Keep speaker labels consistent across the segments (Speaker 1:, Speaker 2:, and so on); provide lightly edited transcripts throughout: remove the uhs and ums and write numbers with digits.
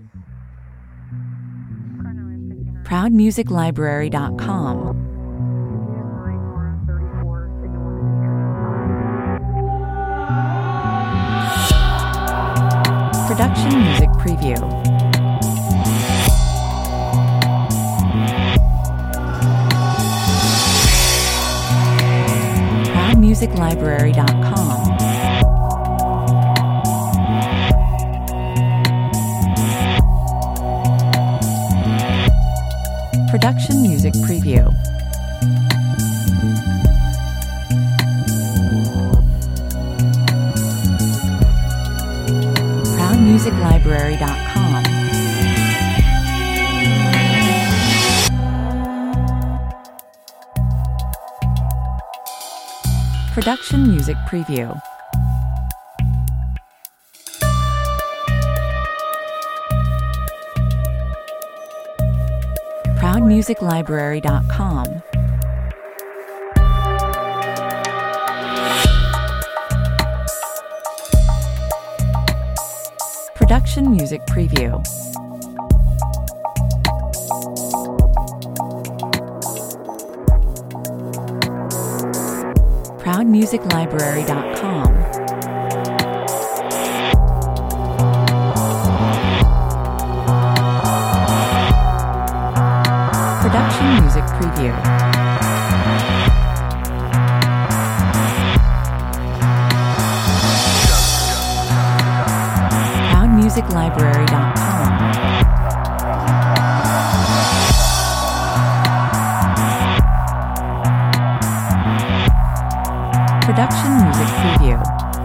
Speaker 1: ProudMusicLibrary.com. Production Music Preview. ProudMusicLibrary.com. Production Music Preview. ProudMusicLibrary.com. Production Music Preview. ProudMusicLibrary.com. Production Music Preview. ProudMusicLibrary.com. Production Music Preview. ProudMusicLibrary.com. Production Music Preview.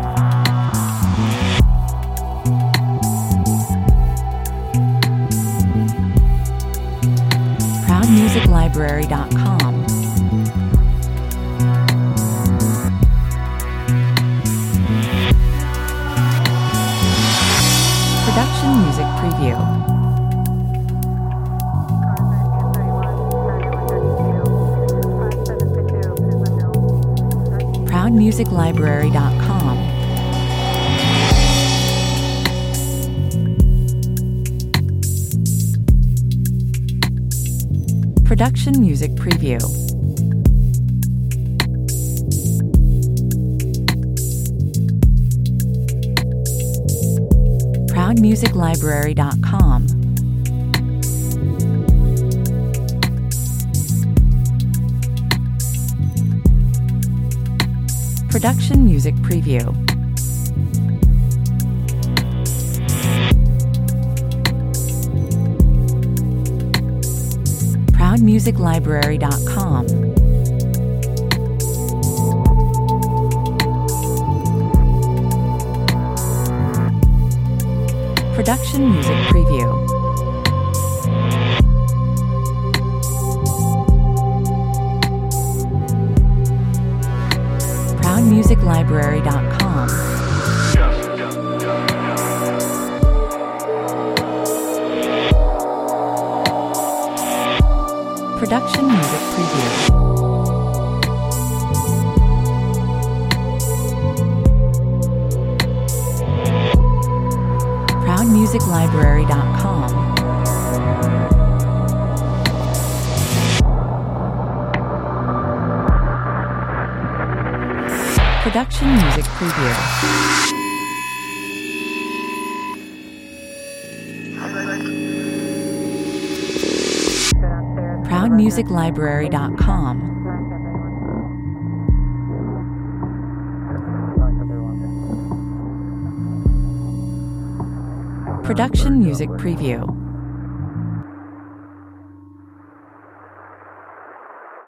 Speaker 1: ProudMusicLibrary.com. Production Music Preview. ProudMusicLibrary.com. Production Music Preview. ProudMusicLibrary.com. Production Music Preview. ProudMusicLibrary.com. Production Music Preview. ProudMusicLibrary.com. Production Music Preview. ProudMusicLibrary.com. Production Music Preview. ProudMusicLibrary.com. Production Music Preview.